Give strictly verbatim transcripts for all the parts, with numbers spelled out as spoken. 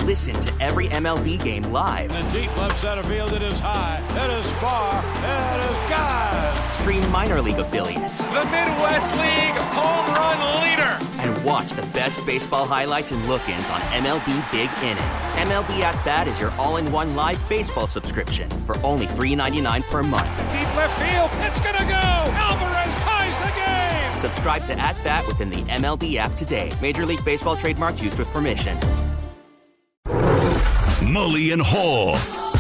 Listen to every M L B game live. In the deep left center field, it is high, it is far, it is gone. Stream minor league affiliates. The Midwest League home run leader. And watch the best baseball highlights and look-ins on M L B Big Inning. M L B At Bat is your all-in-one live baseball subscription for only three dollars and ninety-nine cents per month. Deep left field, it's gonna go! Alvarez ties the game! Subscribe to At Bat within the M L B app today. Major League Baseball trademarks used with permission. Mully and Haugh.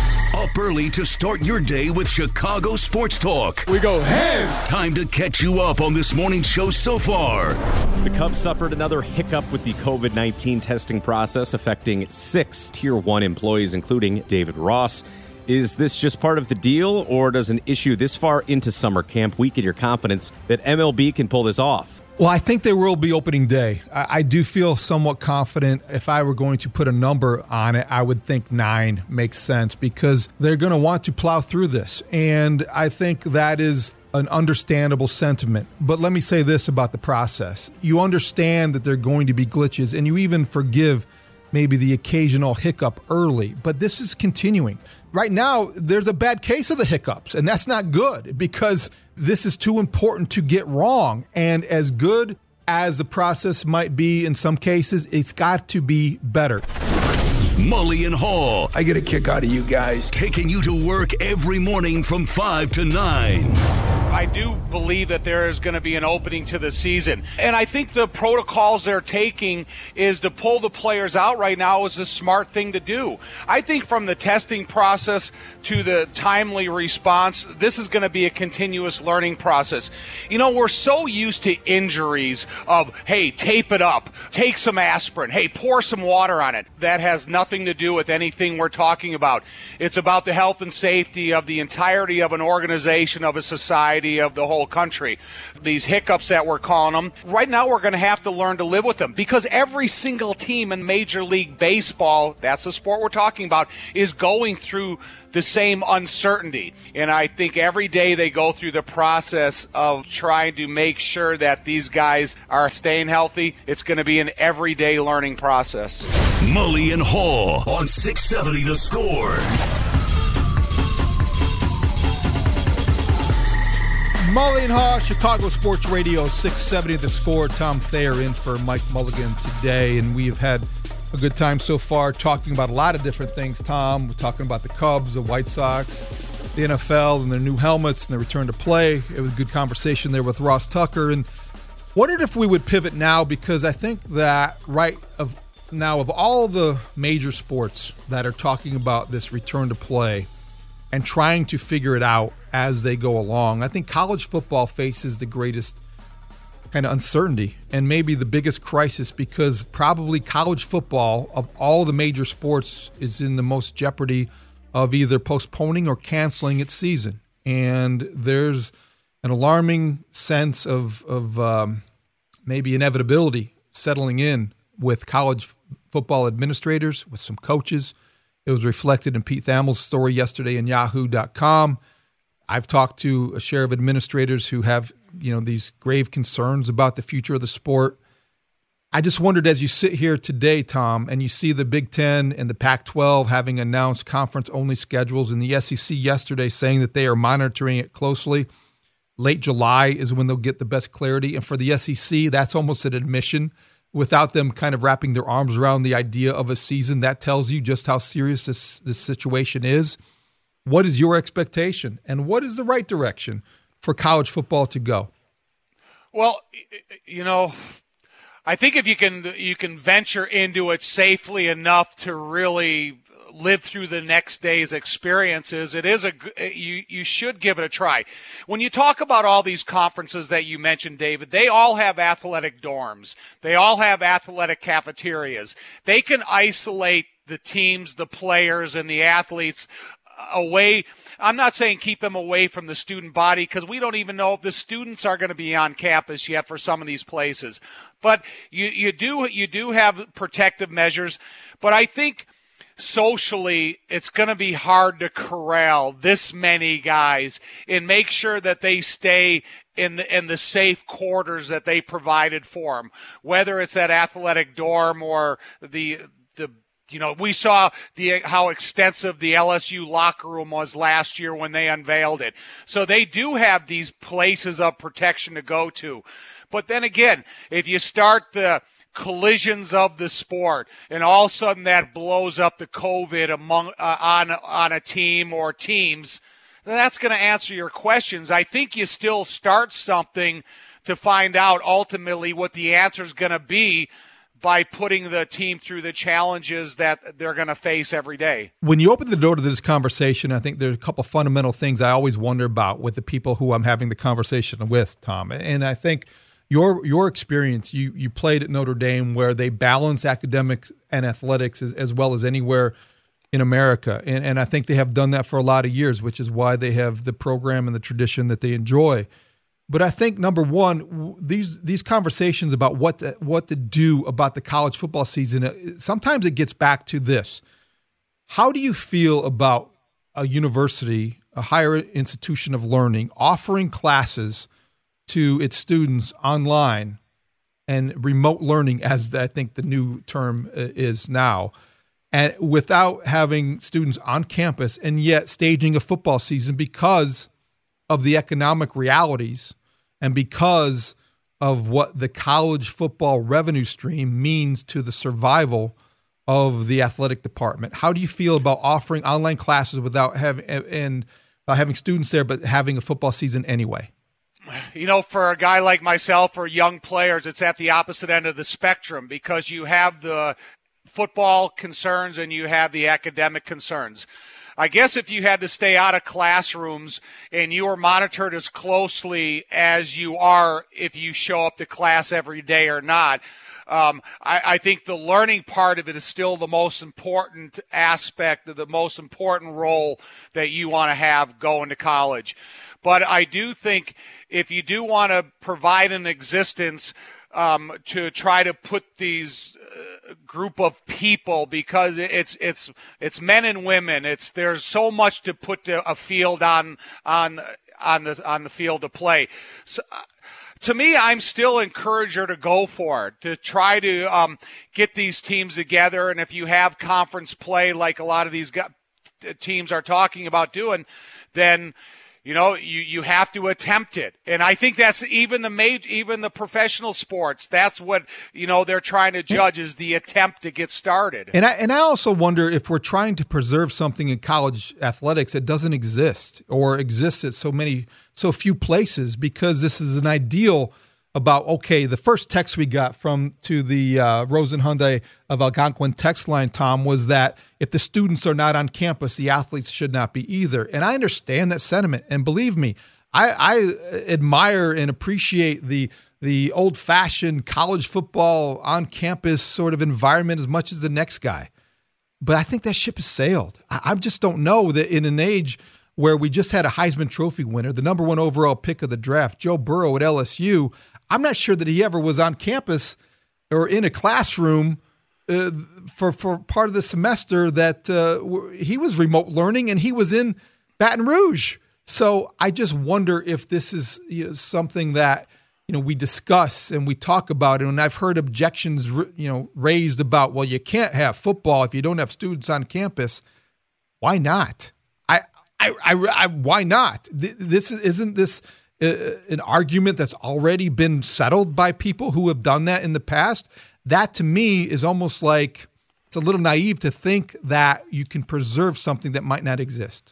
Up early to start your day with Chicago Sports Talk. We go ham! Time to catch you up on this morning's show so far. The Cubs suffered another hiccup with the covid nineteen testing process, affecting six Tier one employees, including David Ross. Is this just part of the deal, or does an issue this far into summer camp weaken your confidence that M L B can pull this off? Well, I think there will be opening day. I, I do feel somewhat confident. If I were going to put a number on it, I would think nine makes sense because they're going to want to plow through this. And I think that is an understandable sentiment. But let me say this about the process. You understand that there are going to be glitches, and you even forgive maybe the occasional hiccup early. But this is continuing. Right now, there's a bad case of the hiccups, and that's not good because this is too important to get wrong. And as good as the process might be in some cases, it's got to be better. Mully and Haugh. I get a kick out of you guys. Taking you to work every morning from five to nine. I do believe that there is going to be an opening to the season. And I think the protocols they're taking is to pull the players out right now is the smart thing to do. I think from the testing process to the timely response, this is going to be a continuous learning process. You know, we're so used to injuries of, hey, tape it up, take some aspirin, hey, pour some water on it. That has nothing to do with anything we're talking about. It's about the health and safety of the entirety of an organization, of a society, of the whole country. These hiccups that we're calling them, right now we're going to have to learn to live with them because every single team in Major League Baseball, that's the sport we're talking about, is going through the same uncertainty. And I think every day they go through the process of trying to make sure that these guys are staying healthy. It's going to be an everyday learning process. Mully and Haugh on six seventy The Score. Mully and Haugh, Chicago Sports Radio, six seventy The Score. Tom Thayer in for Mike Mulligan today, and we have had a good time so far talking about a lot of different things, Tom. We're talking about the Cubs, the White Sox, the N F L, and their new helmets and their return to play. It was a good conversation there with Ross Tucker, and wondered if we would pivot now because I think that right of now of all the major sports that are talking about this return to play and trying to figure it out as they go along, I think college football faces the greatest kind of uncertainty and maybe the biggest crisis because probably college football of all the major sports is in the most jeopardy of either postponing or canceling its season. And there's an alarming sense of, of um, maybe inevitability settling in with college football administrators, with some coaches. It was reflected in Pete Thamel's story yesterday in yahoo dot com. I've talked to a share of administrators who have, you know, these grave concerns about the future of the sport. I just wondered, as you sit here today, Tom, and you see the Big Ten and the Pac twelve having announced conference-only schedules, and the S E C yesterday saying that they are monitoring it closely. Late July is when they'll get the best clarity. And for the S E C, that's almost an admission. Without them kind of wrapping their arms around the idea of a season, that tells you just how serious this, this situation is. What is your expectation, and what is the right direction for college football to go? Well, you know, I think if you can you can venture into it safely enough to really live through the next day's experiences, it is a you you should give it a try. When you talk about all these conferences that you mentioned, David, they all have athletic dorms. They all have athletic cafeterias. They can isolate the teams, the players, and the athletes away. I'm not saying keep them away from the student body because we don't even know if the students are going to be on campus yet for some of these places. But you, you do you do have protective measures. But I think socially it's going to be hard to corral this many guys and make sure that they stay in the in the safe quarters that they provided for them, whether it's that athletic dorm or the the You know, we saw the how extensive the L S U locker room was last year when they unveiled it. So they do have these places of protection to go to. But then again, if you start the collisions of the sport and all of a sudden that blows up the COVID among uh, on on a team or teams, then that's going to answer your questions. I think you still start something to find out ultimately what the answer is going to be by putting the team through the challenges that they're going to face every day. When you open the door to this conversation, I think there's a couple fundamental things I always wonder about with the people who I'm having the conversation with, Tom. And I think your your experience, you you played at Notre Dame where they balance academics and athletics as, as well as anywhere in America. And, and I think they have done that for a lot of years, which is why they have the program and the tradition that they enjoy. But I think, number one, these these conversations about what to, what to do about the college football season, sometimes it gets back to this. How do you feel about a university, a higher institution of learning, offering classes to its students online and remote learning, as I think the new term is now, and without having students on campus and yet staging a football season because of the economic realities and because of what the college football revenue stream means to the survival of the athletic department? How do you feel about offering online classes without having and uh, having students there, but having a football season anyway? You know, for a guy like myself or young players, it's at the opposite end of the spectrum because you have the football concerns and you have the academic concerns. I guess if you had to stay out of classrooms and you were monitored as closely as you are if you show up to class every day or not, um, I, I think the learning part of it is still the most important aspect, of the most important role that you want to have going to college. But I do think if you do want to provide an existence um, to try to put these uh, group of people, because it's it's it's men and women. It's there's so much to put to a field on on on the on the field to play. So, uh, to me, I'm still encourager to go for it, to try to um, get these teams together. And if you have conference play like a lot of these guys, teams are talking about doing, then you know, you, you have to attempt it. And I think that's even the major, even the professional sports. That's what, you know, they're trying to judge is the attempt to get started. And I, and I also wonder if we're trying to preserve something in college athletics that doesn't exist or exists at so many, so few places, because this is an ideal about, okay, the first text we got from to the uh, Rosen Hyundai of Algonquin text line, Tom, was that if the students are not on campus, the athletes should not be either. And I understand that sentiment. And believe me, I, I admire and appreciate the the old-fashioned college football on-campus sort of environment as much as the next guy. But I think that ship has sailed. I, I just don't know that in an age where we just had a Heisman Trophy winner, the number one overall pick of the draft, Joe Burrow at L S U, I'm not sure that he ever was on campus or in a classroom uh, for for part of the semester that uh, he was remote learning, and he was in Baton Rouge. So I just wonder if this is you know, something that you know we discuss and we talk about. And I've heard objections you know raised about, well, you can't have football if you don't have students on campus. Why not? I I, I, I why not? This is, isn't this an argument that's already been settled by people who have done that in the past? That to me is almost like it's a little naive to think that you can preserve something that might not exist.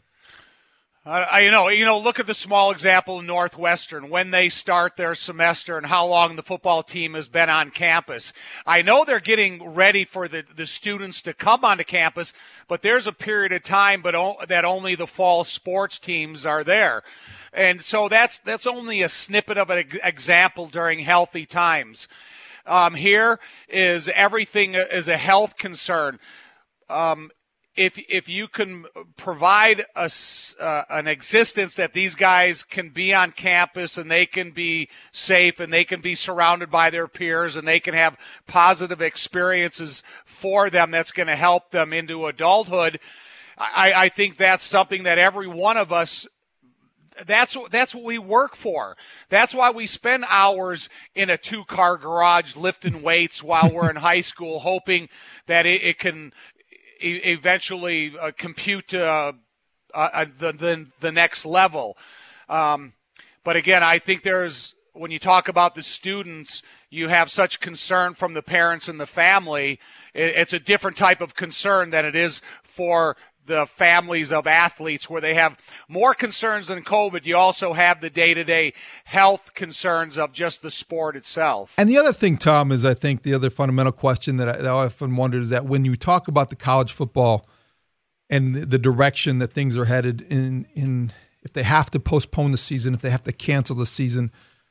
Uh, you know, you know. Look at the small example in Northwestern when they start their semester and how long the football team has been on campus. I know they're getting ready for the, the students to come onto campus, but there's a period of time, but o- that only the fall sports teams are there. And so that's that's only a snippet of an example during healthy times. Um, here is everything is a health concern. Um, if if you can provide a, uh, an existence that these guys can be on campus and they can be safe and they can be surrounded by their peers and they can have positive experiences for them that's going to help them into adulthood, I, I think that's something that every one of us That's that's what we work for. That's why we spend hours in a two-car garage lifting weights while we're in high school, hoping that it, it can, e- eventually uh, compute uh, uh, the, the the next level. Um, but again, I think there's when you talk about the students, you have such concern from the parents and the family. It's a different type of concern than it is for the families of athletes, where they have more concerns than COVID. You also have the day-to-day health concerns of just the sport itself. And the other thing, Tom, is I think the other fundamental question that I, that I often wondered is that when you talk about the college football and the direction that things are headed in, in if they have to postpone the season, if they have to cancel the season,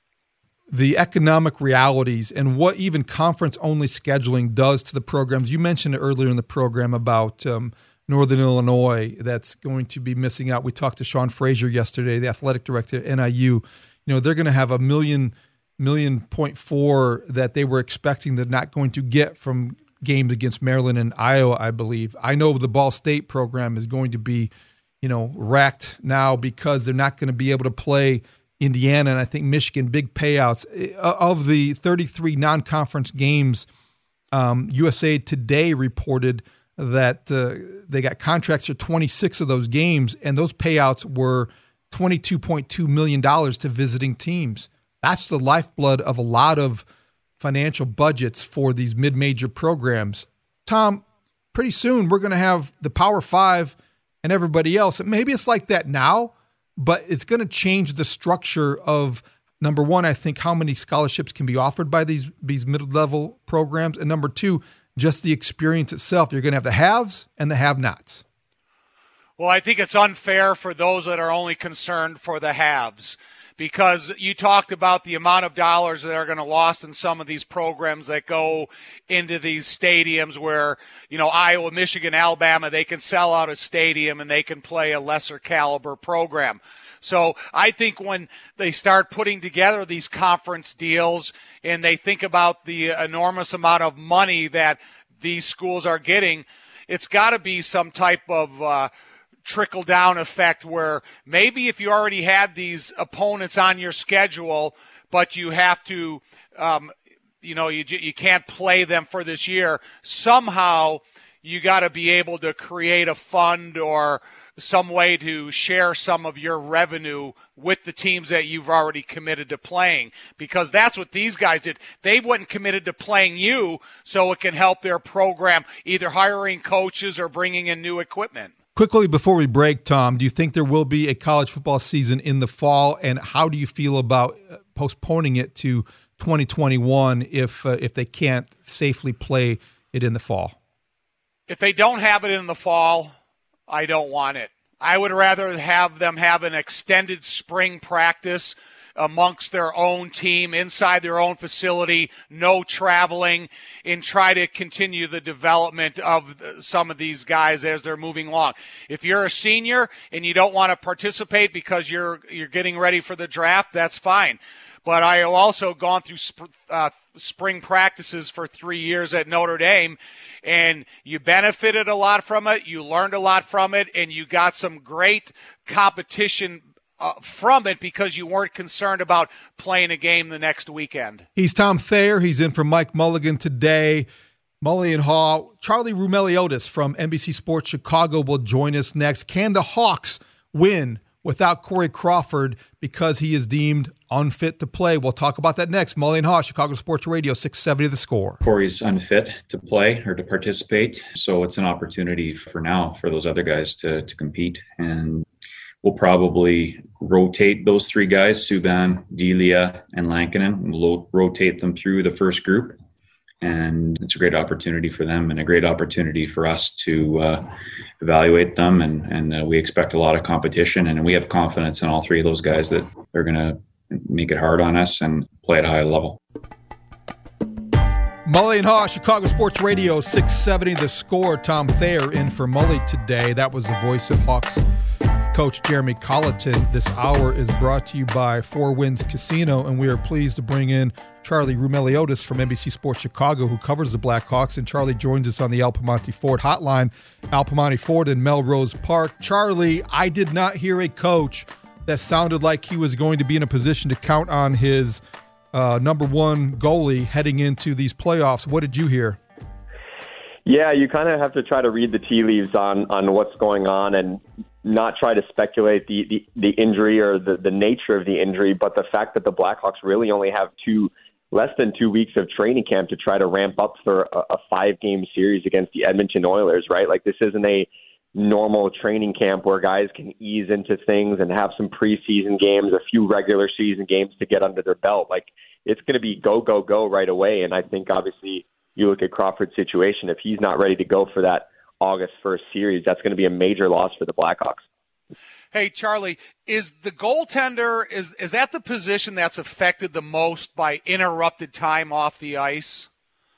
the economic realities and what even conference-only scheduling does to the programs. You mentioned it earlier in the program about um, Northern Illinois that's going to be missing out. We talked to Sean Frazier yesterday, the athletic director at N I U. You know, they're going to have a million, million point four that they were expecting they're not going to get from games against Maryland and Iowa, I believe. I know the Ball State program is going to be, you know, wrecked now because they're not going to be able to play Indiana and I think Michigan, big payouts. Of the thirty-three non-conference games, um, U S A Today reported that uh, they got contracts for twenty-six of those games, and those payouts were twenty-two point two million dollars to visiting teams. That's the lifeblood of a lot of financial budgets for these mid-major programs. Tom, pretty soon we're going to have the Power Five and everybody else. Maybe it's like that now, but it's going to change the structure of, number one, I think how many scholarships can be offered by these, these mid-level programs, and number two, just the experience itself. You're going to have the haves and the have-nots. Well, I think it's unfair for those that are only concerned for the haves, because you talked about the amount of dollars that are going to lost in some of these programs that go into these stadiums where, you know, Iowa, Michigan, Alabama, they can sell out a stadium and they can play a lesser caliber program. So I think when they start putting together these conference deals and they think about the enormous amount of money that these schools are getting, it's got to be some type of uh, trickle-down effect where maybe if you already had these opponents on your schedule, but you have to, um, you know, you you can't play them for this year, somehow you got to be able to create a fund or some way to share some of your revenue with the teams that you've already committed to playing, because that's what these guys did. They weren't committed to playing you, so it can help their program, either hiring coaches or bringing in new equipment. Quickly before we break, Tom, do you think there will be a college football season in the fall, and how do you feel about postponing it to twenty twenty-one if uh, if they can't safely play it in the fall? If they don't have it in the fall, I don't want it. I would rather have them have an extended spring practice amongst their own team, inside their own facility, no traveling, and try to continue the development of some of these guys as they're moving along. If you're a senior and you don't want to participate because you're you're getting ready for the draft, that's fine. But I have also gone through sp- uh, spring practices for three years at Notre Dame, and you benefited a lot from it, you learned a lot from it, and you got some great competition Uh, from it because you weren't concerned about playing a game the next weekend. He's Tom Thayer. He's in for Mike Mulligan today. Mully and Haw. Charlie Roumeliotis from N B C Sports Chicago will join us next. Can the Hawks win without Corey Crawford because he is deemed unfit to play? We'll talk about that next. Mully and Haw, Chicago Sports Radio, six seventy The Score. Corey's unfit to play or to participate, so it's an opportunity for now for those other guys to, to compete, and we'll probably rotate those three guys, Subban, Delia, and Lankinen. We'll rotate them through the first group, and it's a great opportunity for them and a great opportunity for us to uh, evaluate them, and, and uh, we expect a lot of competition, and we have confidence in all three of those guys that they're going to make it hard on us and play at a high level. Mully and Haw, Chicago Sports Radio, six seventy The Score. Tom Thayer in for Mully today. That was the voice of Hawks coach Jeremy Colleton. This hour is brought to you by Four Winds Casino, and we are pleased to bring in Charlie Roumeliotis from N B C Sports Chicago, who covers the Blackhawks, and Charlie joins us on the Al Piemonte Ford hotline. Al Piemonte Ford in Melrose Park. Charlie, I did not hear a coach that sounded like he was going to be in a position to count on his uh, number one goalie heading into these playoffs. What did you hear? Yeah, you kind of have to try to read the tea leaves on, on what's going on and not try to speculate the, the, the injury or the, the nature of the injury, but the fact that the Blackhawks really only have two less than two weeks of training camp to try to ramp up for a, a five-game series against the Edmonton Oilers, right? Like, this isn't a normal training camp where guys can ease into things and have some preseason games, a few regular season games to get under their belt. Like, it's going to be go, go, go right away, and I think, obviously, you look at Crawford's situation, if he's not ready to go for that August first series, that's going to be a major loss for the Blackhawks. Hey, Charlie, is the goaltender, is is that the position that's affected the most by interrupted time off the ice?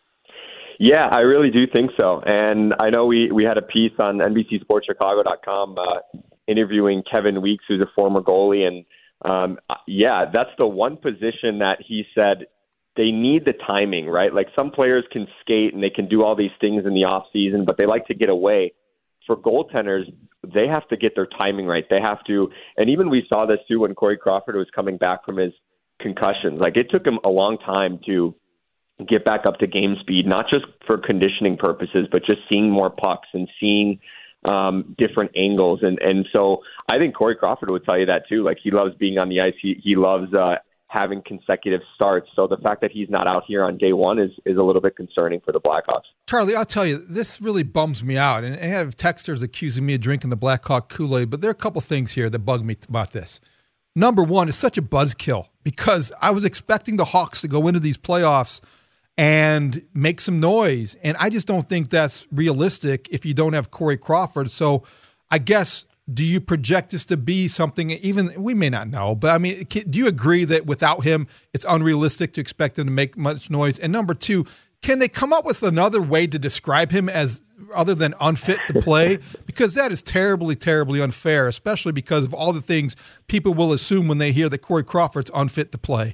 Yeah, I really do think so. And I know we, we had a piece on N B C Sports Chicago dot com uh, interviewing Kevin Weeks, who's a former goalie. And, um, yeah, that's the one position that he said they need the timing, right? Like, some players can skate and they can do all these things in the off season, but they like to get away. For goaltenders, they have to get their timing right. They have to, and even we saw this too when Corey Crawford was coming back from his concussions. Like, it took him a long time to get back up to game speed, not just for conditioning purposes, but just seeing more pucks and seeing um, different angles. And, and so I think Corey Crawford would tell you that too. Like, he loves being on the ice. He, he loves, uh, having consecutive starts. So the fact that he's not out here on day one is, is a little bit concerning for the Blackhawks. Charlie, I'll tell you, this really bums me out. And I have texters accusing me of drinking the Blackhawk Kool-Aid, but there are a couple things here that bug me about this. Number one, it's such a buzzkill because I was expecting the Hawks to go into these playoffs and make some noise. And I just don't think that's realistic if you don't have Corey Crawford. So I guess, do you project this to be something, even we may not know, but I mean, do you agree that without him, it's unrealistic to expect him to make much noise? And number two, can they come up with another way to describe him as other than unfit to play? Because that is terribly, terribly unfair, especially because of all the things people will assume when they hear that Corey Crawford's unfit to play.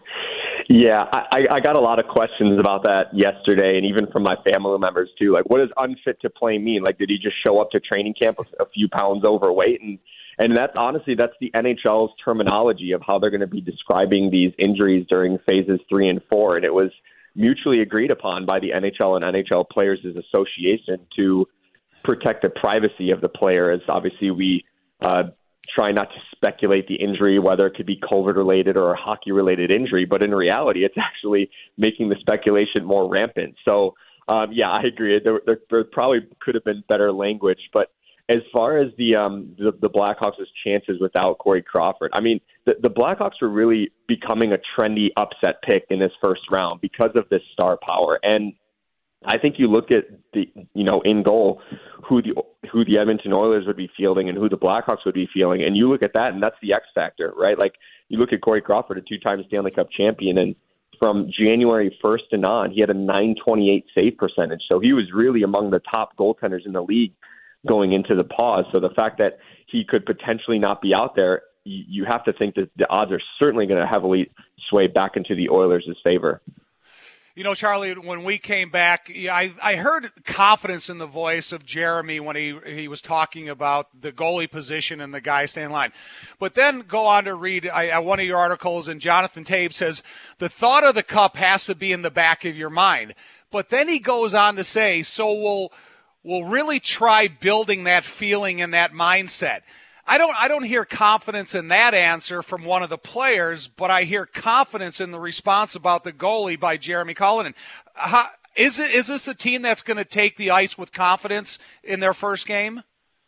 Yeah, I, I got a lot of questions about that yesterday, and even from my family members too. Like, what does unfit to play mean? Like, did he just show up to training camp a, a few pounds overweight? And and that's honestly, that's the N H L's terminology of how they're going to be describing these injuries during phases three and four. And it was mutually agreed upon by the N H L and N H L Players Association to protect the privacy of the player. As obviously we uh, try not to speculate the injury, whether it could be COVID-related or a hockey-related injury, but in reality, it's actually making the speculation more rampant. So, um, yeah, I agree. There, there, there probably could have been better language, but as far as the um, the, the Blackhawks' chances without Corey Crawford, I mean, the, the Blackhawks were really becoming a trendy upset pick in this first round because of this star power. And I think you look at the, you know, in goal, who the who the Edmonton Oilers would be fielding and who the Blackhawks would be fielding, and you look at that, and that's the X factor, right? Like, you look at Corey Crawford, a two-time Stanley Cup champion, and from January first and on, he had a nine twenty-eight save percentage, so he was really among the top goaltenders in the league going into the pause. So the fact that he could potentially not be out there, you, you have to think that the odds are certainly going to heavily sway back into the Oilers' favor. You know, Charlie, when we came back, I, I heard confidence in the voice of Jeremy when he, he was talking about the goalie position and the guy staying in line. But then go on to read I, one of your articles, and Jonathan Tabe says, the thought of the cup has to be in the back of your mind. But then he goes on to say, so we'll, we'll really try building that feeling and that mindset. I don't I don't hear confidence in that answer from one of the players, but I hear confidence in the response about the goalie by Jeremy Cullinan. How, is it is this a team that's going to take the ice with confidence in their first game?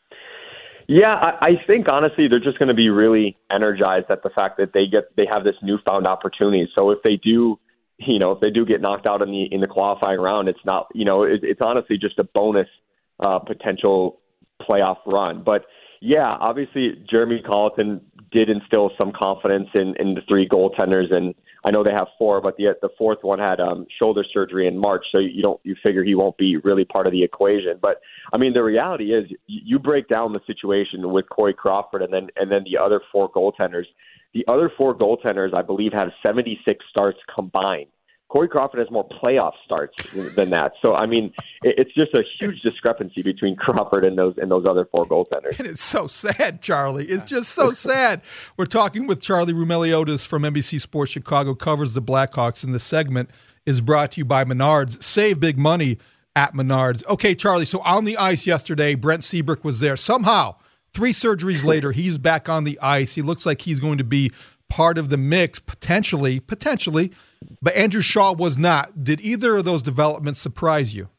Yeah, I, I think honestly they're just going to be really energized at the fact that they get they have this newfound opportunity. So if they do, you know, if they do get knocked out in the in the qualifying round, it's not, you know, it, it's honestly just a bonus uh, potential playoff run. But yeah, obviously Jeremy Colleton did instill some confidence in, in the three goaltenders, and I know they have four, but the the fourth one had um, shoulder surgery in March, so you don't you figure he won't be really part of the equation. But I mean, the reality is, you break down the situation with Corey Crawford, and then and then the other four goaltenders. The other four goaltenders, I believe, have seventy-six starts combined. Corey Crawford has more playoff starts than that. So, I mean, it's just a huge discrepancy between Crawford and those and those other four goaltenders. And it's so sad, Charlie. It's just so sad. We're talking with Charlie Roumeliotis from N B C Sports Chicago, covers the Blackhawks, and the segment is brought to you by Menards. Save big money at Menards. Okay, Charlie, so on the ice yesterday, Brent Seabrook was there. Somehow, three surgeries later, he's back on the ice. He looks like he's going to be part of the mix, potentially, potentially, but Andrew Shaw was not. Did either of those developments surprise you?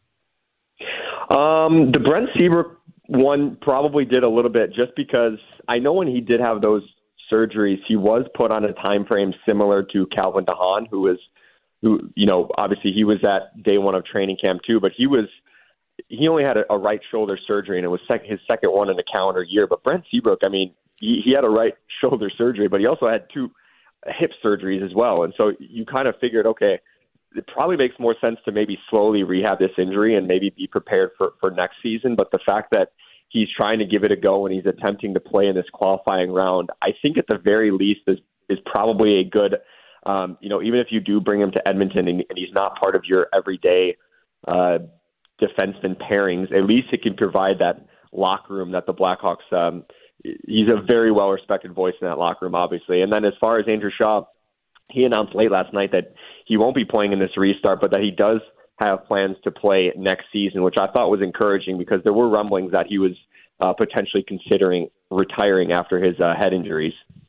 Um, the Brent Seabrook one probably did a little bit, just because I know when he did have those surgeries, he was put on a time frame similar to Calvin DeHaan, who was, who you know, obviously he was at day one of training camp too, but he was he only had a, a right shoulder surgery, and it was sec- his second one in a calendar year. But Brent Seabrook, I mean, he, he had a right shoulder surgery, but he also had two hip surgeries as well, and so you kind of figured, okay, it probably makes more sense to maybe slowly rehab this injury and maybe be prepared for, for next season. But the fact that he's trying to give it a go and he's attempting to play in this qualifying round, I think at the very least is is probably a good, um, you know, even if you do bring him to Edmonton and, and he's not part of your everyday uh, defenseman pairings, at least it can provide that locker room that the Blackhawks, um, he's a very well-respected voice in that locker room, obviously. And then as far as Andrew Shaw, he announced late last night that he won't be playing in this restart, but that he does have plans to play next season, which I thought was encouraging because there were rumblings that he was uh, potentially considering retiring after his uh, head injuries.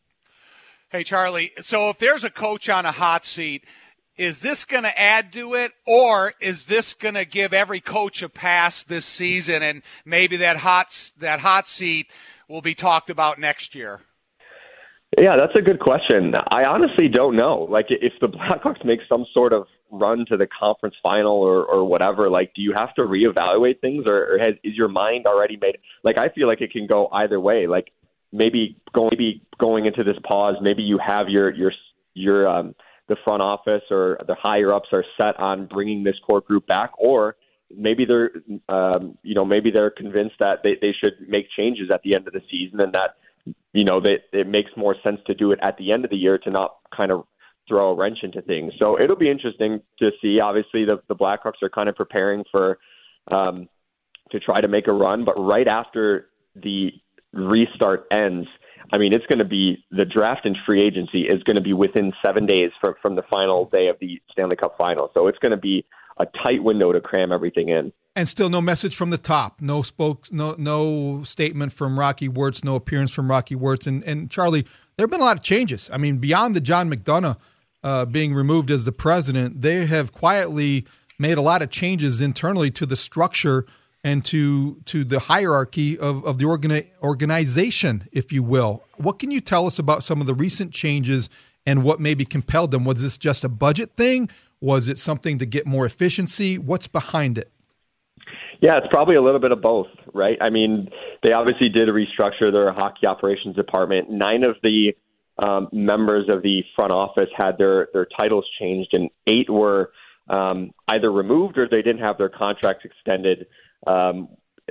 Hey, Charlie, so if there's a coach on a hot seat, is this going to add to it, or is this going to give every coach a pass this season, and maybe that hot that hot seat will be talked about next year? Yeah, that's a good question. I honestly don't know. Like, if the Blackhawks make some sort of run to the conference final or, or whatever, like, do you have to reevaluate things, or, or has, is your mind already made? Like, I feel like it can go either way. Like, maybe going, maybe going into this pause, maybe you have your your your um, the front office or the higher ups are set on bringing this core group back, or maybe they're um, you know maybe they're convinced that they, they should make changes at the end of the season, and that you know that it makes more sense to do it at the end of the year to not kind of throw a wrench into things. So it'll be interesting to see. Obviously, the, the Blackhawks are kind of preparing for um, to try to make a run, but right after the restart ends, I mean, it's going to be the draft and free agency is going to be within seven days from, from the final day of the Stanley Cup final. So it's going to be a tight window to cram everything in. And still no message from the top, no spoke, no no statement from Rocky Wirtz, no appearance from Rocky Wirtz. And, and Charlie, there have been a lot of changes. I mean, beyond the John McDonough uh, being removed as the president, they have quietly made a lot of changes internally to the structure and to to the hierarchy of, of the organi- organization, if you will. What can you tell us about some of the recent changes and what maybe compelled them? Was this just a budget thing? Was it something to get more efficiency? What's behind it? Yeah, it's probably a little bit of both, right? I mean, they obviously did restructure their hockey operations department. Nine of the um, members of the front office had their, their titles changed, and eight were um, either removed or they didn't have their contracts extended. Um,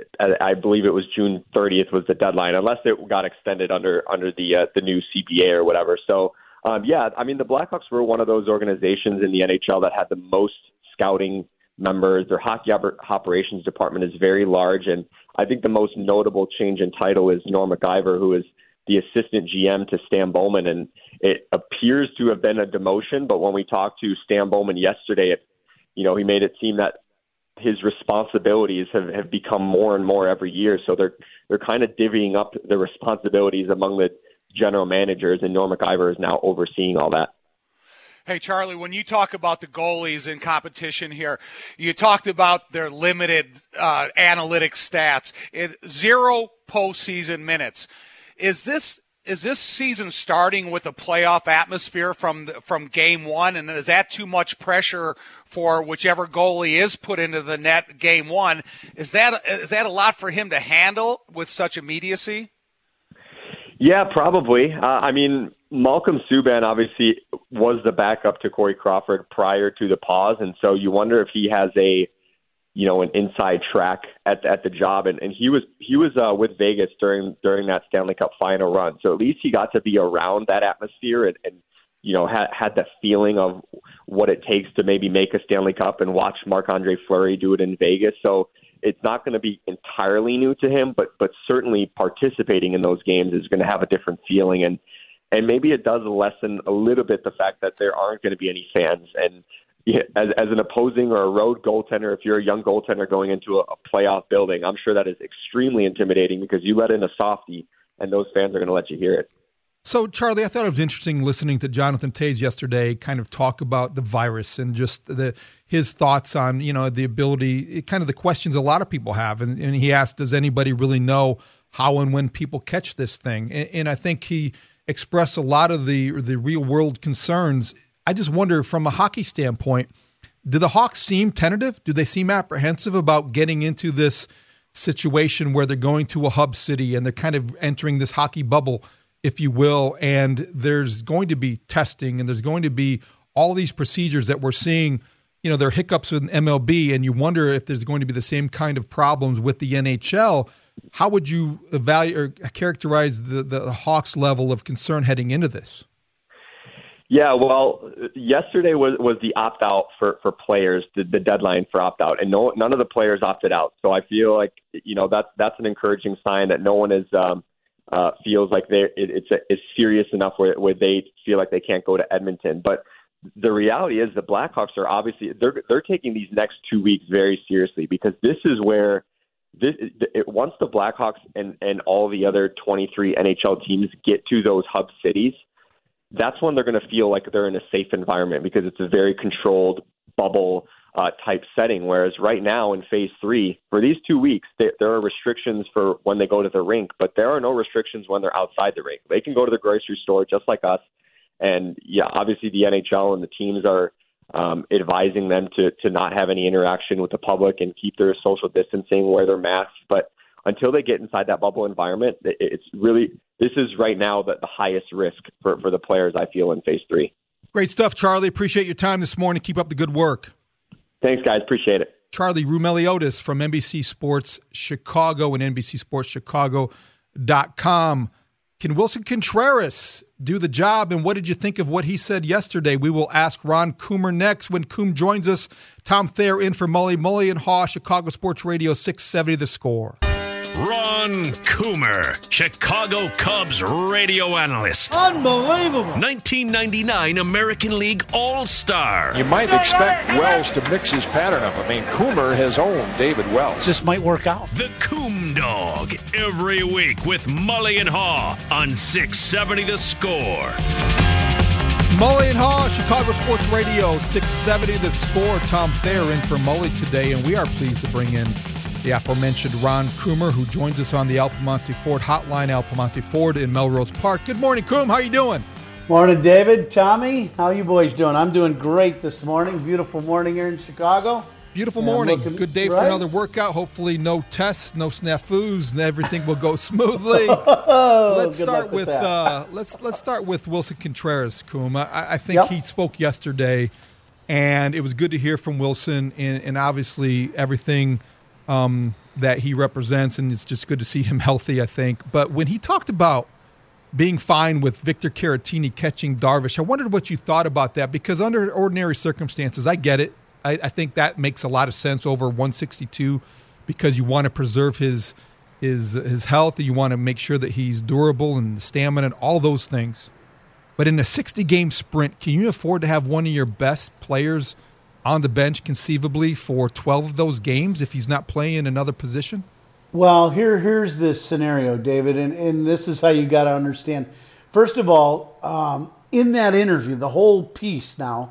I believe it was June thirtieth was the deadline, unless it got extended under under the uh, the new C B A or whatever. So, um, yeah, I mean, the Blackhawks were one of those organizations in the N H L that had the most scouting members. Their hockey op- operations department is very large, and I think the most notable change in title is Norm MacIver, who is the assistant G M to Stan Bowman, and it appears to have been a demotion. But when we talked to Stan Bowman yesterday, it, you know, he made it seem that his responsibilities have, have become more and more every year. So they're they're kind of divvying up the responsibilities among the general managers, and Norm MacIver is now overseeing all that. Hey, Charlie, when you talk about the goalies in competition here, you talked about their limited uh, analytic stats. It, zero postseason minutes. Is this is this season starting with a playoff atmosphere from the, from game one, and is that too much pressure for whichever goalie is put into the net game one? Is that is that a lot for him to handle with such immediacy? Yeah, probably. Uh, I mean, Malcolm Subban obviously was the backup to Corey Crawford prior to the pause, and so you wonder if he has a, you know, an inside track at at the job. And, and he was he was uh, with Vegas during during that Stanley Cup final run, so at least he got to be around that atmosphere and, and you know had had the feeling of what it takes to maybe make a Stanley Cup and watch Marc-Andre Fleury do it in Vegas. So it's not going to be entirely new to him, but but certainly participating in those games is going to have a different feeling. And and maybe it does lessen a little bit the fact that there aren't going to be any fans. And yeah, as, as an opposing or a road goaltender, if you're a young goaltender going into a, a playoff building, I'm sure that is extremely intimidating because you let in a softie and those fans are going to let you hear it. So, Charlie, I thought it was interesting listening to Jonathan Toews yesterday kind of talk about the virus and just the his thoughts on, you know, the ability, kind of the questions a lot of people have. And, and he asked, does anybody really know how and when people catch this thing? And, and I think he expressed a lot of the the real-world concerns. I just wonder, from a hockey standpoint, do the Hawks seem tentative? Do they seem apprehensive about getting into this situation where they're going to a hub city and they're kind of entering this hockey bubble, if you will, and there's going to be testing and there's going to be all these procedures that we're seeing, you know, there are hiccups with M L B, and you wonder if there's going to be the same kind of problems with the N H L. How would you evaluate or characterize the, the Hawks' level of concern heading into this? Yeah, well, yesterday was, was the opt-out for, for players, the, the deadline for opt-out, and no, none of the players opted out. So I feel like, you know, that's, that's an encouraging sign that no one is um, uh, feels like they it, it's, a, it's serious enough where, where they feel like they can't go to Edmonton. But the reality is the Blackhawks are obviously, they're, they're taking these next two weeks very seriously, because this is where this it, once the Blackhawks and, and all the other twenty-three N H L teams get to those hub cities, that's when they're going to feel like they're in a safe environment, because it's a very controlled bubble uh, type setting. Whereas right now in phase three, for these two weeks, they, there are restrictions for when they go to the rink, but there are no restrictions when they're outside the rink. They can go to the grocery store just like us. And yeah, obviously the N H L and the teams are um, advising them to, to not have any interaction with the public and keep their social distancing, wear their masks. But until they get inside that bubble environment, it's really, this is right now the, the highest risk for, for the players, I feel, in phase three. Great stuff, Charlie. Appreciate your time this morning. Keep up the good work. Thanks, guys. Appreciate it. Charlie Roumeliotis from N B C Sports Chicago and N B C Sports Chicago dot com. Can Wilson Contreras do the job, and what did you think of what he said yesterday? We will ask Ron Coomer next when Coom joins us. Tom Thayer in for Mully, Mully and Haw, Chicago Sports Radio six seventy The Score. Ron Coomer, Chicago Cubs radio analyst. Unbelievable. nineteen ninety-nine American League All-Star. You might expect Wells to mix his pattern up. I mean, Coomer has owned David Wells. This might work out. The Coom Dog, every week with Mully and Haw on six seventy The Score. Mully and Haw, Chicago Sports Radio six seventy The Score. Tom Thayer in for Mully today, and we are pleased to bring in the aforementioned Ron Coomer, who joins us on the Al Piemonte Ford hotline, Al Piemonte Ford in Melrose Park. Good morning, Coom. How you doing? Morning, David. Tommy, how you boys doing? I'm doing great this morning. Beautiful morning here in Chicago. Beautiful And morning. looking- Good day right? for another workout. Hopefully no tests, no snafus, and everything will go smoothly. Oh, let's good start luck with, that. uh, let's let's start with Wilson Contreras, Coom. I, I think Yep. he spoke yesterday, and it was good to hear from Wilson, and, and obviously everything um, that he represents, and it's just good to see him healthy, I think. But when he talked about being fine with Victor Caratini catching Darvish, I wondered what you thought about that, because under ordinary circumstances, I get it. I, I think that makes a lot of sense over one sixty-two, because you want to preserve his his his health, and you want to make sure that he's durable and stamina and all those things. But in a sixty-game sprint, can you afford to have one of your best players on the bench conceivably for twelve of those games if he's not playing in another position? Well, here here's this scenario, David, and, and this is how you got to understand. First of all, um, in that interview, the whole piece now,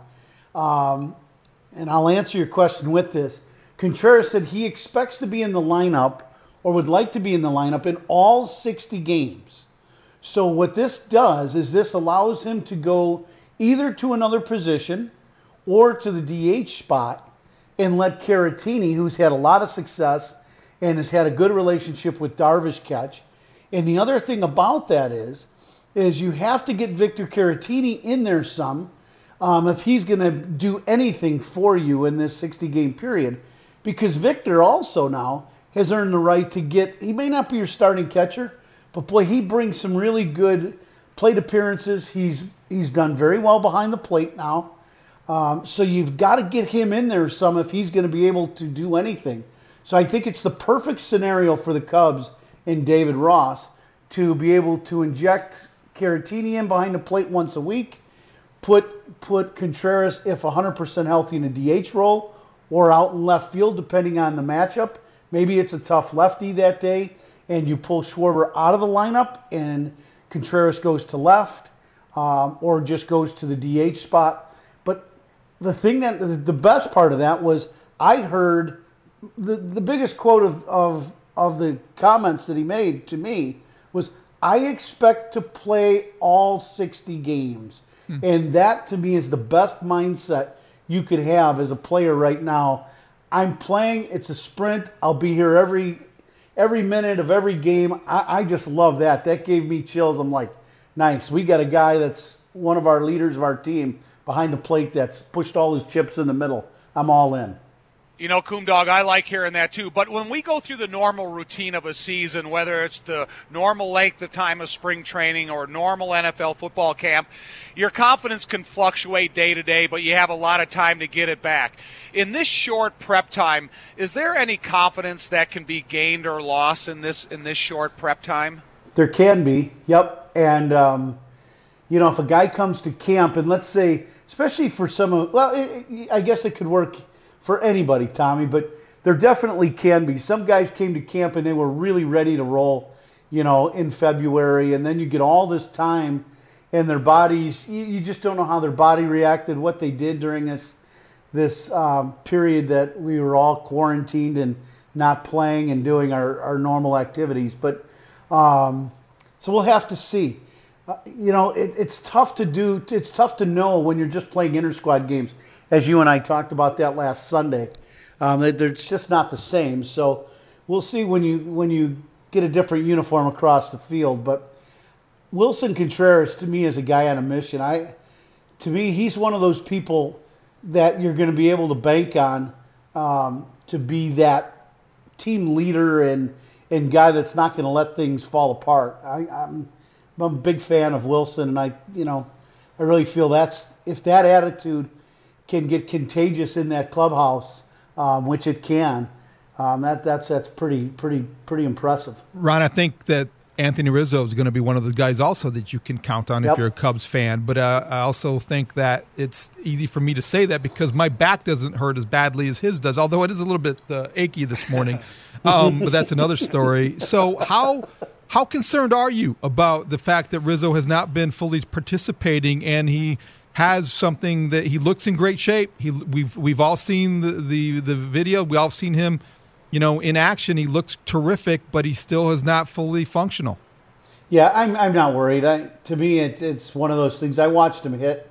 um, and I'll answer your question with this, Contreras said he expects to be in the lineup, or would like to be in the lineup, in all sixty games. So what this does is this allows him to go either to another position or to the D H spot and let Caratini, who's had a lot of success and has had a good relationship with Darvish, catch. And the other thing about that is, is you have to get Victor Caratini in there some um, if he's going to do anything for you in this sixty-game period, because Victor also now has earned the right to get, he may not be your starting catcher, but boy, he brings some really good plate appearances. He's he's done very well behind the plate now. Um, so you've got to get him in there some if he's going to be able to do anything. So I think it's the perfect scenario for the Cubs and David Ross to be able to inject Caratini in behind the plate once a week, put put Contreras, if one hundred percent healthy, in a D H role or out in left field, depending on the matchup. Maybe it's a tough lefty that day, and you pull Schwarber out of the lineup, and Contreras goes to left, um, or just goes to the D H spot. But the thing that the best part of that was I heard the the biggest quote of of of the comments that he made to me was, "I expect to play all sixty games." Hmm. And that, to me, is the best mindset you could have as a player right now. I'm playing, it's a sprint, I'll be here every every minute of every game. I, I just love that. That gave me chills. I'm like, nice. We got a guy that's one of our leaders of our team behind the plate that's pushed all his chips in the middle. I'm all in. You know, Coomdog, I like hearing that too. But when we go through the normal routine of a season, whether it's the normal length of time of spring training or normal N F L football camp, your confidence can fluctuate day to day, but you have a lot of time to get it back. In this short prep time, is there any confidence that can be gained or lost in this in this short prep time? There can be, yep. And, um, you know, if a guy comes to camp, and let's say, especially for some of, well, it, it, I guess it could work for anybody, Tommy, but there definitely can be. Some guys came to camp and they were really ready to roll, you know, in February, and then you get all this time and their bodies, you, you just don't know how their body reacted, what they did during this this um, period that we were all quarantined and not playing and doing our, our normal activities. But um, so we'll have to see. Uh, you know, it, it's tough to do. It's tough to know when you're just playing inter-squad games, as you and I talked about that last Sunday. Um, they're just not the same. So we'll see when you when you get a different uniform across the field. But Wilson Contreras, to me, is a guy on a mission. I, to me, he's one of those people that you're going to be able to bank on um, to be that team leader and and guy that's not going to let things fall apart. I, I'm I'm a big fan of Wilson, and I, you know, I really feel that's if that attitude can get contagious in that clubhouse, um, which it can, um, that that's that's pretty pretty pretty impressive. Ron, I think that Anthony Rizzo is going to be one of the guys also that you can count on Yep. if you're a Cubs fan. But uh, I also think that it's easy for me to say that because my back doesn't hurt as badly as his does, although it is a little bit uh, achy this morning. Um, but that's another story. So how how concerned are you about the fact that Rizzo has not been fully participating and he has something that he looks in great shape? He we've we've all seen the, the, the video. We all seen him, you know, in action. He looks terrific, but he still is not fully functional. Yeah, I'm I'm not worried. I, to me, it, it's one of those things. I watched him hit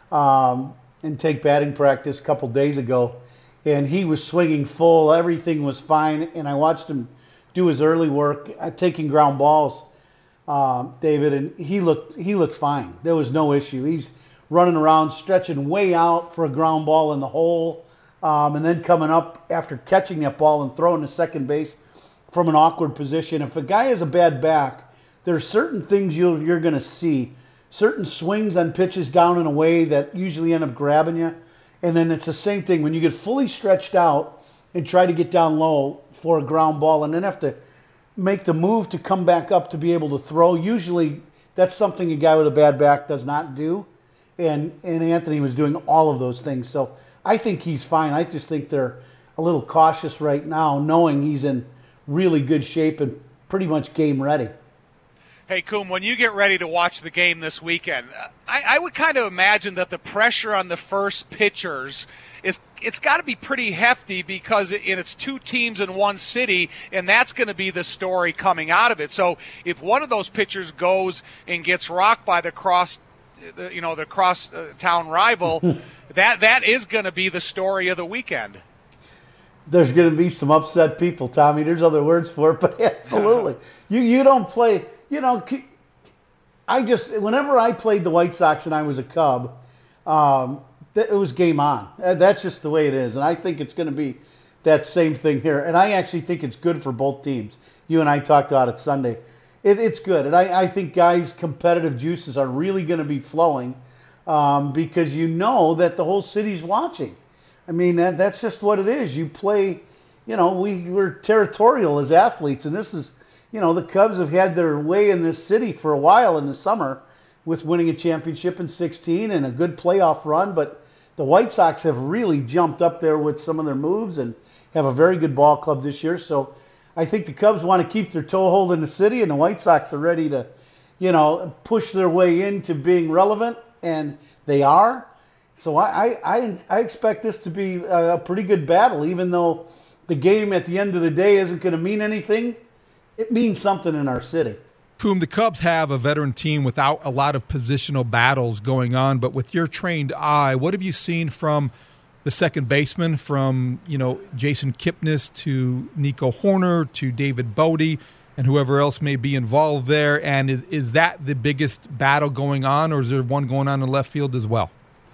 um, and take batting practice a couple days ago, and he was swinging full. Everything was fine, and I watched him do his early work, uh, taking ground balls, um, David, and he looked he looked fine. There was no issue. He's running around, stretching way out for a ground ball in the hole, um, and then coming up after catching that ball and throwing to second base from an awkward position. If a guy has a bad back, there are certain things you'll, you're going to see, certain swings on pitches down and away that usually end up grabbing you. And then it's the same thing when you get fully stretched out and try to get down low for a ground ball and then have to make the move to come back up to be able to throw. Usually that's something a guy with a bad back does not do. And and Anthony was doing all of those things. So I think he's fine. I just think they're a little cautious right now, knowing he's in really good shape and pretty much game ready. Hey, Coom, when you get ready to watch the game this weekend, I, I would kind of imagine that the pressure on the first pitchers is it's got to be pretty hefty because it, it's two teams in one city, and that's going to be the story coming out of it. So if one of those pitchers goes and gets rocked by the cross The, you know, the cross-town rival, that that is going to be the story of the weekend. There's going to be some upset people, Tommy. There's other words for it, but absolutely. you you don't play, you know, I just, whenever I played the White Sox and I was a Cub, um, it was game on. That's just the way it is, and I think it's going to be that same thing here. And I actually think it's good for both teams. You and I talked about it Sunday. It, it's good. And I, I think guys' competitive juices are really going to be flowing um, because you know that the whole city's watching. I mean, that, that's just what it is. You play, you know, we, we're territorial as athletes. And this is, you know, the Cubs have had their way in this city for a while in the summer. with winning a championship in sixteen and a good playoff run, but the White Sox have really jumped up there with some of their moves and have a very good ball club this year. So I think the Cubs want to keep their toehold in the city, and the White Sox are ready to, you know, push their way into being relevant, and they are. So I, I, I expect this to be a pretty good battle, even though the game at the end of the day isn't going to mean anything. It means something in our city. Coom, the Cubs have a veteran team without a lot of positional battles going on, but with your trained eye, what have you seen from the second baseman, from, you know, Jason Kipnis to Nico Hoerner to David Bote and whoever else may be involved there? And is, is that the biggest battle going on, or is there one going on in left field as well?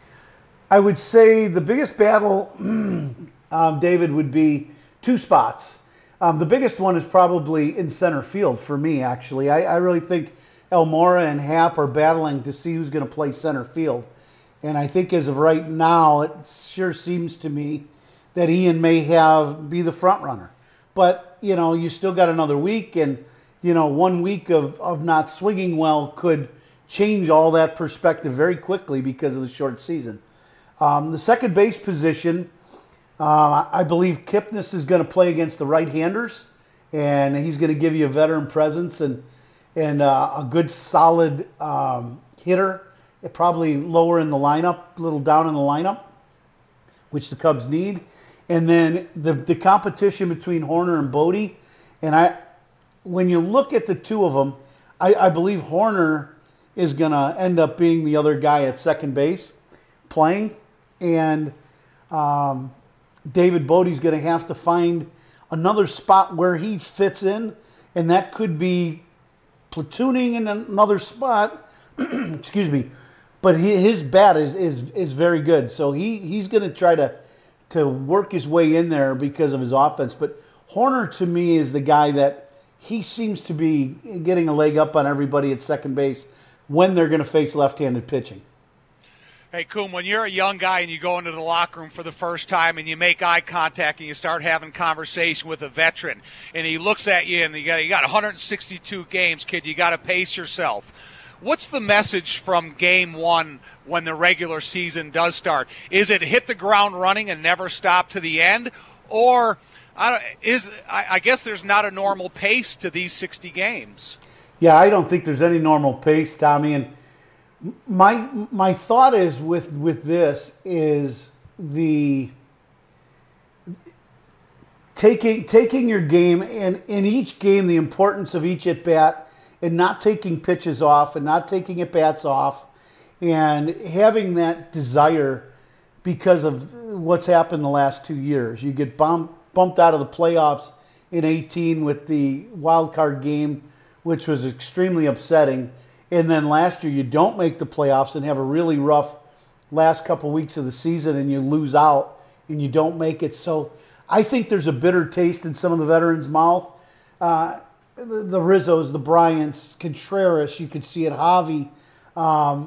I would say the biggest battle, um, David, would be two spots. Um, the biggest one is probably in center field for me, actually. I, I really think Almora and Happ are battling to see who's going to play center field. And I think as of right now, it sure seems to me that Ian may have be the front runner. But, you know, you still got another week, and, you know, one week of, of not swinging well could change all that perspective very quickly because of the short season. Um, the second base position, Uh, I believe Kipnis is going to play against the right-handers, and he's going to give you a veteran presence and and uh, a good solid um, hitter, probably lower in the lineup, a little down in the lineup, which the Cubs need. And then the the competition between Hoerner and Bote, and I, when you look at the two of them, I, I believe Hoerner is going to end up being the other guy at second base playing, and um, David Bote's going to have to find another spot where he fits in, and that could be platooning in another spot. Excuse me, but he, his bat is, is is very good, so he, he's going to try to to work his way in there because of his offense. But Hoerner, to me, is the guy that he seems to be getting a leg up on everybody at second base when they're going to face left-handed pitching. Hey, Coom, when you're a young guy and you go into the locker room for the first time and you make eye contact and you start having conversation with a veteran, and he looks at you and you got, you got one hundred sixty-two games, kid, you got to pace yourself. What's the message from game one when the regular season does start? Is it hit the ground running and never stop to the end? Or I, don't, is, I, I guess there's not a normal pace to these sixty games. Yeah, I don't think there's any normal pace, Tommy, and My my thought is with with this is the taking taking your game and in each game the importance of each at bat and not taking pitches off and not taking at bats off and having that desire because of what's happened the last two years. You get bumped bumped out of the playoffs in eighteen with the wild card game, which was extremely upsetting. And then last year you don't make the playoffs and have a really rough last couple weeks of the season and you lose out and you don't make it. So I think there's a bitter taste in some of the veterans' mouth. Uh, the, the Rizzos, the Bryants, Contreras, you could see it, Javi. Um,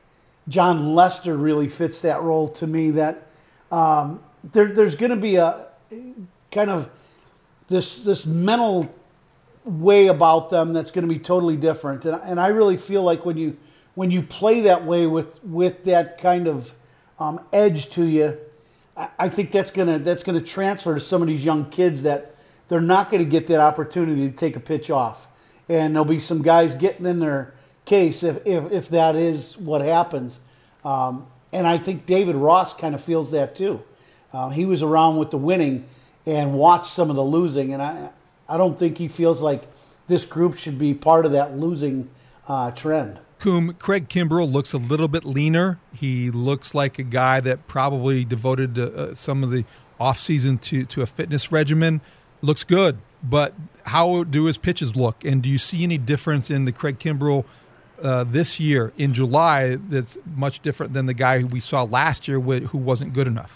John Lester really fits that role to me, that um, there, there's going to be a kind of this this mental way about them that's going to be totally different, and and I really feel like when you when you play that way with with that kind of um, edge to you, I, I think that's gonna that's gonna transfer to some of these young kids that they're not going to get that opportunity to take a pitch off, and there'll be some guys getting in their case if if, if that is what happens, um, and I think David Ross kind of feels that too. Uh, he was around with the winning and watched some of the losing, and I. I don't think he feels like this group should be part of that losing uh, trend. Coom, Craig Kimbrell looks a little bit leaner. He looks like a guy that probably devoted uh, some of the offseason to, to a fitness regimen. Looks good, but how do his pitches look? And do you see any difference in the Craig Kimbrell uh, this year in July that's much different than the guy who we saw last year who wasn't good enough?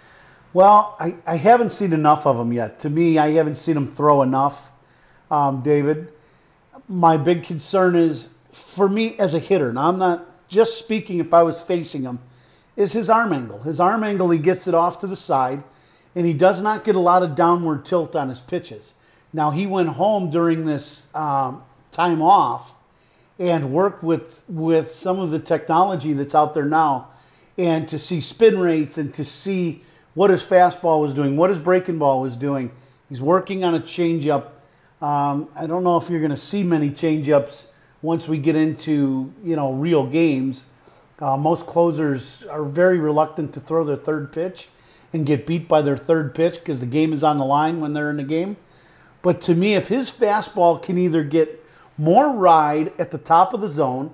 Well, I, I haven't seen enough of him yet. To me, I haven't seen him throw enough, um, David. My big concern is, for me as a hitter, now I'm not just speaking if I was facing him, is his arm angle. His arm angle, he gets it off to the side, and he does not get a lot of downward tilt on his pitches. Now, he went home during this um, time off, and work with with some of the technology that's out there now, and to see spin rates and to see what his fastball was doing, what his breaking ball was doing. He's working on a changeup. Um, I don't know if you're going to see many changeups once we get into, you know, real games. Uh, most closers are very reluctant to throw their third pitch and get beat by their third pitch because the game is on the line when they're in the game. But to me, if his fastball can either get more ride at the top of the zone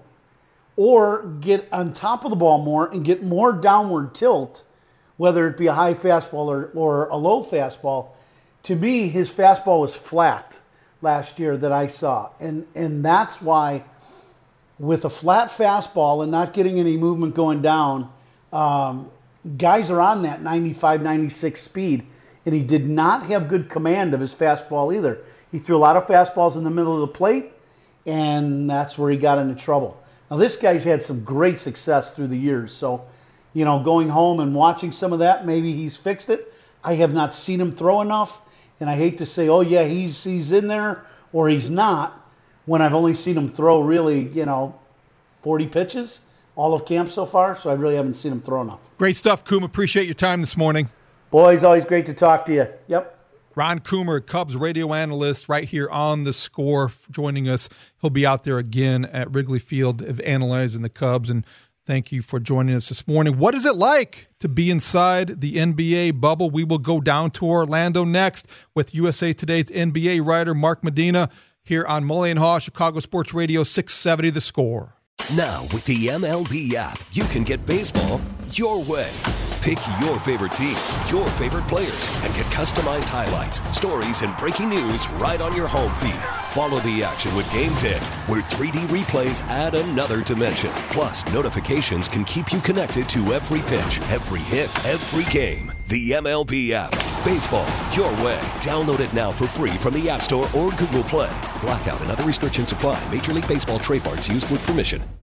or get on top of the ball more and get more downward tilt, whether it be a high fastball or, or a low fastball, to me, his fastball was flat last year that I saw. And, and that's why with a flat fastball and not getting any movement going down, um, guys are on that ninety-five, ninety-six speed. And he did not have good command of his fastball either. He threw a lot of fastballs in the middle of the plate, and that's where he got into trouble. Now, this guy's had some great success through the years. So, you know, going home and watching some of that, maybe he's fixed it. I have not seen him throw enough, and I hate to say, oh, yeah, he's he's in there or he's not, when I've only seen him throw really, you know, forty pitches all of camp so far, so I really haven't seen him throw enough. Great stuff, Coom. Appreciate your time this morning. Boys, always great to talk to you. Yep. Ron Coomer, Cubs radio analyst, right here on The Score, joining us. He'll be out there again at Wrigley Field analyzing the Cubs, and thank you for joining us this morning. What is it like to be inside the N B A bubble? We will go down to Orlando next with U S A Today's N B A writer Mark Medina here on Mully and Haw, Chicago Sports Radio six seventy The Score. Now with the M L B app, you can get baseball your way. Pick your favorite team, your favorite players, and get customized highlights, stories, and breaking news right on your home feed. Follow the action with Game ten, where three D replays add another dimension. Plus, notifications can keep you connected to every pitch, every hit, every game. The M L B app. Baseball your way. Download it now for free from the App Store or Google Play. Blackout and other restrictions apply. Major League Baseball trademarks used with permission.